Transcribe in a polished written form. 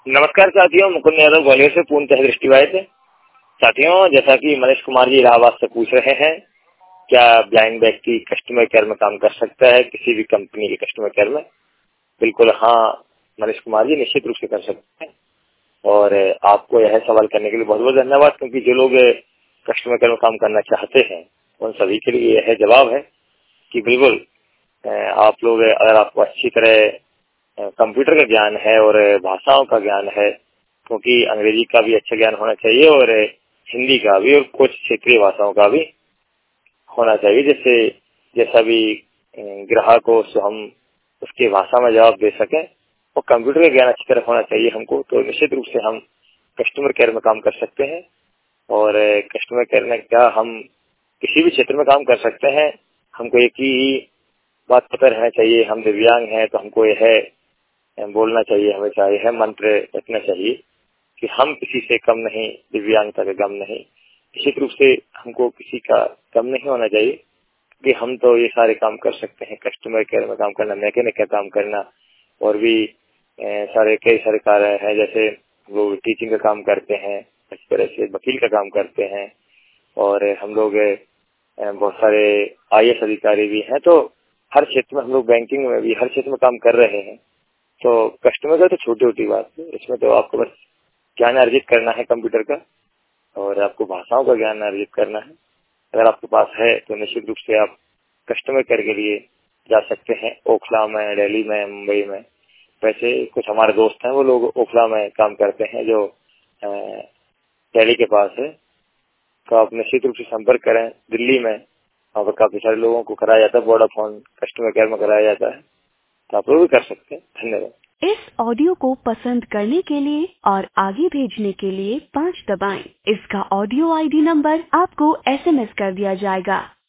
नमस्कार साथियों, मुकुंद यादव ग्वालियर से पूर्णतः दृष्टिबाधित है। साथियों, जैसा कि मनीष कुमार जी इलाहाबाद से पूछ रहे हैं, क्या ब्लाइंड व्यक्ति कस्टमर केयर में काम कर सकता है किसी भी कंपनी के कस्टमर केयर में? बिल्कुल हाँ, मनीष कुमार जी निश्चित रूप से कर सकते हैं। और आपको यह सवाल करने के लिए बहुत बहुत धन्यवाद, क्योंकि जो लोग कस्टमर केयर में काम करना चाहते हैं उन सभी के लिए यह जवाब है कि बिल्कुल आप लोग, अगर आपको अच्छी तरह कंप्यूटर का ज्ञान है और भाषाओं का ज्ञान है, क्योंकि अंग्रेजी का भी अच्छा ज्ञान होना चाहिए और हिंदी का भी और कुछ क्षेत्रीय भाषाओं का भी होना चाहिए, जिससे जैसा भी ग्राहक हो सो हम उसकी भाषा में जवाब दे सकें। और कंप्यूटर का ज्ञान अच्छी तरह होना चाहिए हमको, तो निश्चित रूप से हम कस्टमर केयर में काम कर सकते हैं। और कस्टमर केयर में क्या, हम किसी भी क्षेत्र में काम कर सकते हैं। हमको एक ही बात पता रहना चाहिए, हम दिव्यांग हैं तो हमको यह बोलना चाहिए, हमेशा यह मंत्र रखना चाहिए कि हम किसी से कम नहीं, दिव्यांगता का गम नहीं। निश्चित रूप से हमको किसी का कम नहीं होना चाहिए, कि हम तो ये सारे काम कर सकते हैं, कस्टमर केयर में काम करना, मैकेनिक का काम करना, और भी कई सारे कार्य हैं, जैसे लोग टीचिंग का काम करते हैं, इस तरह से वकील का काम करते हैं, और हम लोग बहुत सारे IAS अधिकारी भी हैं। तो हर क्षेत्र में हम लोग, बैंकिंग में भी हर क्षेत्र में काम कर रहे हैं। तो कस्टमर का तो छोटी छोटी बात है, इसमें तो आपको बस ज्ञान अर्जित करना है कंप्यूटर का, और आपको भाषाओं का ज्ञान अर्जित करना है। अगर आपके पास है तो निश्चित रूप से आप कस्टमर केयर के लिए जा सकते हैं, ओखला में, दिल्ली में, मुंबई में। वैसे कुछ हमारे दोस्त हैं, वो लोग ओखला में काम करते हैं, जो दिल्ली के पास है। तो आप निश्चित रूप से संपर्क करें। दिल्ली में वहाँ पर काफी सारे लोगों को कराया जाता है, वोडाफोन कस्टमर केयर में कराया जाता है, तो आप लोग भी कर सकते हैं। धन्यवाद। इस ऑडियो को पसंद करने के लिए और आगे भेजने के लिए 5 दबाएं। इसका ऑडियो ID नंबर आपको SMS कर दिया जाएगा।